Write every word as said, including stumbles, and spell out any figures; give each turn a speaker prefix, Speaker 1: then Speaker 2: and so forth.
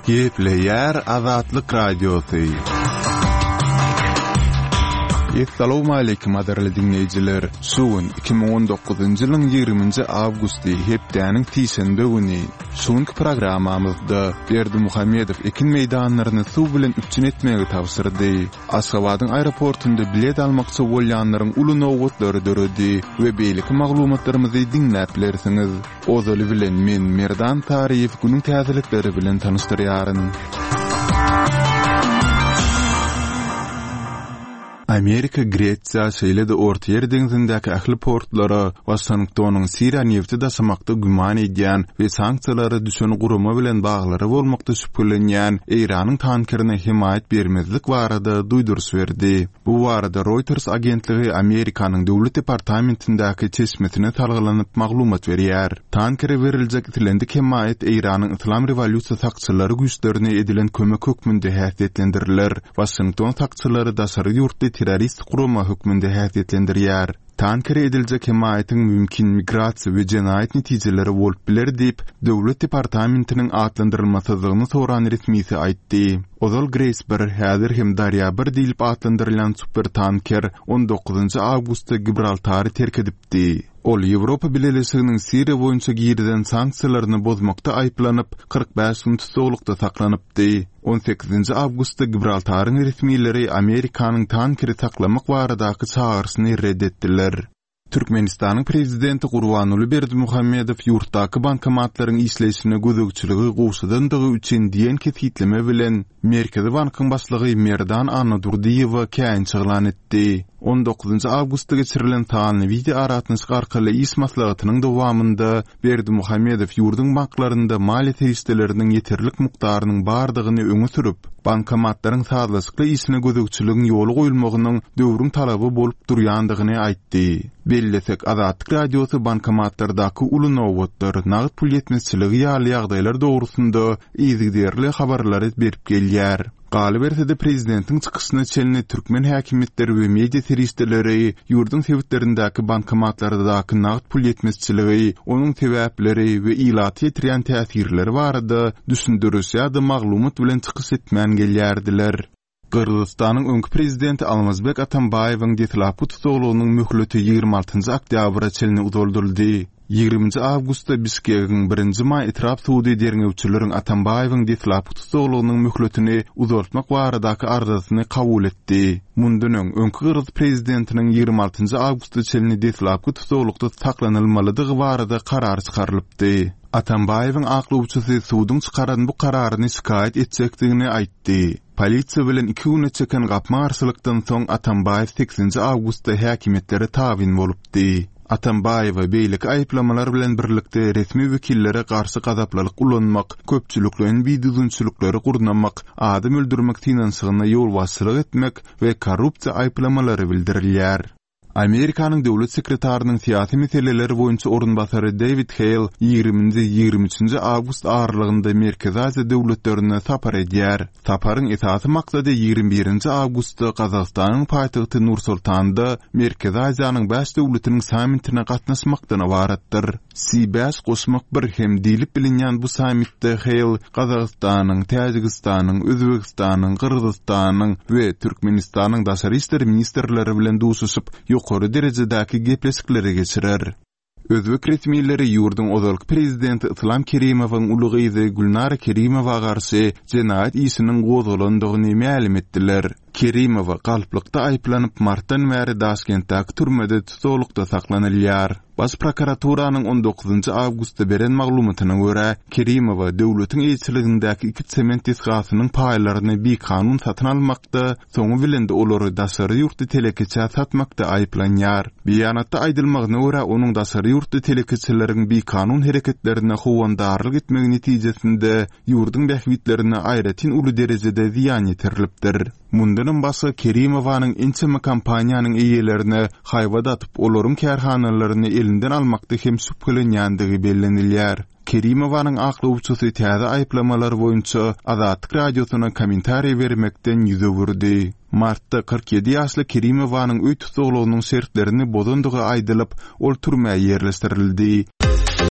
Speaker 1: Gepleyer Azatlyk Radiosu. Assalamu alaykum adarly dinleyijiler. Suwun iki ming on dokuzunjy ýylyň ýygrimiňji awgusty hepdäniň tiýşenbe güni şonky programmamyzda Berdi Muhammedow ekin meýdanlaryny suw bilen üçin etmegi tawsyrdy. Aşgabatyň aeroportunda bilet almakçy bolýanlaryň uly nowgatlary döredi we beýleki maglumatlarymyzy dinläp bilersiňiz. Ozaly bilen men Merdan Taryýew günüň täzelikleri bilen tanışdyrýaryn. Amerika Gretsiýa şeýle-de Orta Ýer deňizindäki ähli portlara Washingtonyň Siriýa nefti daşamakda güman edýän we sanksiýalary düşen guruma bilen baglary bolmakda şüphelenýän Iranyň tankerine himayet bermezlik barada duýduruş berdi. Bu barada Reuters agentligi Amerikanyň döwlet departamentindäki çeşmetine talgylanyp maglumat berýär. Tankere beriljek itilendik himayet Iranyň Islam rewolýusiýa sakçylary güýçlerine edilen kömek hökmünde häsiýetlendiriler. Washington sakçylary daşary ýurtda terörist guruma hökmünde häsiýetlendirýär. Tankere ediljek himayetin mümkin migrasiýa we jenaýat netijeleri bolup biler diýip döwlet departamentiniň atlandyrylmasyzlygyny soran resmisi aýtdy. Ozal Graceberg häzir hem Darya bir diýilip atlandyrylan supertanker on dokuzunjy awgustda Gibraltary terk edipdi. Ol Ýewropa Birleşiginiň Siriýa boýunça girden sanksiýalaryny bozmakda aýplanyp kırk beş gün tutulukda saklanypdy. on sekizinji awgustda Gibraltaryň resmiýetleri Amerikanyň tankeri saklamak baradaky çağrysyn reddetdiler. Türkmenistanyň prezidenti Gurbanuly Berdimuhammedow ýurtdaky bankomatlaryň işleýişine gözegçiligi gowşadandygy üçin diýen kefitleme bilen Merkezi Bankyň başlygy Merdan Anadurdiýewa käýin çygylan etdi. on dokuzunjy awgustda geçirilen taýanly video aratnyş arkaly iş maslahatynyň dowamında Berdimuhammedow ýurdun banklaryna maliýe teşkilatlarynyň ýeterlik mukdarynyň bardygyny öňe sürüp, bankomatlaryň saglaşykly işine gözegçiligiň ýoly goýulmagynyň döwrüň talaby bolup durýandygyny aýtdy. Bellesek Azatlyk Radiosu bankomatlardaky uly nowgatlar, nagd pul ýetmezçiligi ýaly ýagdaýlar dogrusunda izigderli habarlary berip gelýär. Galy bersede prezidentiň çykyşyna çelini türkmen häkimetleri we media teristleri ýurdun sebitlerindäki bankomatlardaky nagd pul ýetmezçiligi, onuň sebäpleri we ilaty ýetirýän täsirleri barada düşündirýär, maglumat bilen çykyş etmän gelýärdiler. Kırgızstanyň öňkü prezidenti Almazbek Atambayewiň detlapy tutulugynyň möhleti ýygrimi altynjy oktyabra çelini uzolduruldy. ýygrimi awgustda Bişkegiň birinji may etrap suwdy derňewçileriň Atambayewiň detlapy tutulugynyň möhletini uzaltmak baradaky arzusyny kabul etdi. Mundan öň öňkü Kırgız prezidentiniň ýygrimi altynjy awgustda çelini detlapy tutulukda saklanylmalydygy barada karar çykarylypdy. Atambayewiň aklawçysy suwdyň çykaran bu kararyny şikayet etjekdigini aýtdy. Polisiýa bilen iki güne çeken gapma arsalykdan soň Atambayew sekizinji awgustda häkimetlere tabin bolupdy. Atambayew beýleki aýplamalar bilen birlikde resmi wekillere garşy gazaplalyk ulanmak, köpçüliklerin biýdüzünçülükleri gurnamak, adam öldürmek finansygyna ýol başçylyk etmek we korrupsiýa aýplamalary bildirilýär. Amerikanyň döwlet sekretarynyň syýasy meseleleri boýunça orunbasary David Hale ýygrimi ýygrimi üçinji awgust aralygynda Merkezi Aziýa döwletlerine sapar edýär. Saparyň esasy maksady ýygrimi birinji awgustda Kazakstanyň paýtagty Nur-Sultanda Merkezi Aziýanyň beş döwletiniň sammitine gatnaşmakdan ibaratdyr. C beş goşmak bir hem diýilip bilinýän bu sammitde Hale Kazakstanyň, Täjikistanyň, Özbegistanyň, Kyrgyzstanyň we Türkmenistanyň daşary işleri ministrleri bilen duşuşyp ýokary derejedäki gepleşikleri geçirer. Özbek resmiýetleri ýurdun ozalky prezidenti Islam Kerimowyň ulygy Gulnara Kerimowa garşy jenaýat işiniň gozalandygyny ma'lum etdiler. Kerimowa galplykda aýplanyp martdan bäri Daşkentdäki türmede tutulukda saklanylýar. Baş prokuraturynyň on dokuzunjy awgustda beren maglumatyna görä, Kerimowa döwletiň elçiligindäki iki sement tesgasynyň paýlaryny bir kanun satyn almakda, soňy bilen de olary daşary ýurtda telekeçe satmakda aýplanýar. Beýanatda aýdylmagyna görä, onuň daşary ýurtda telekeçeleriň bir kanun hereketlerine howandarlyk etmegi netijesinde ýurdun bähwitlerine aýratyn uly derejede ziýan ýetirilipdir. Mundan başga Kerimowanyň inçeme kampaniýanyň eýelerini haýwada atyp olaryň kärhanalaryny elinden almakda hem şüphelenýändigi bellenilýär. Kerimowanyň aklawçysy täze aýplamalar boýunça Azatlyk Radiosuna kommentariýa bermekden ýüze burdy. Martda kırk yedi ýaşly Kerimowanyň öý tutulugynyň şertlerini bozandygy aýdylyp, ol türmäge ýerleşdirildi.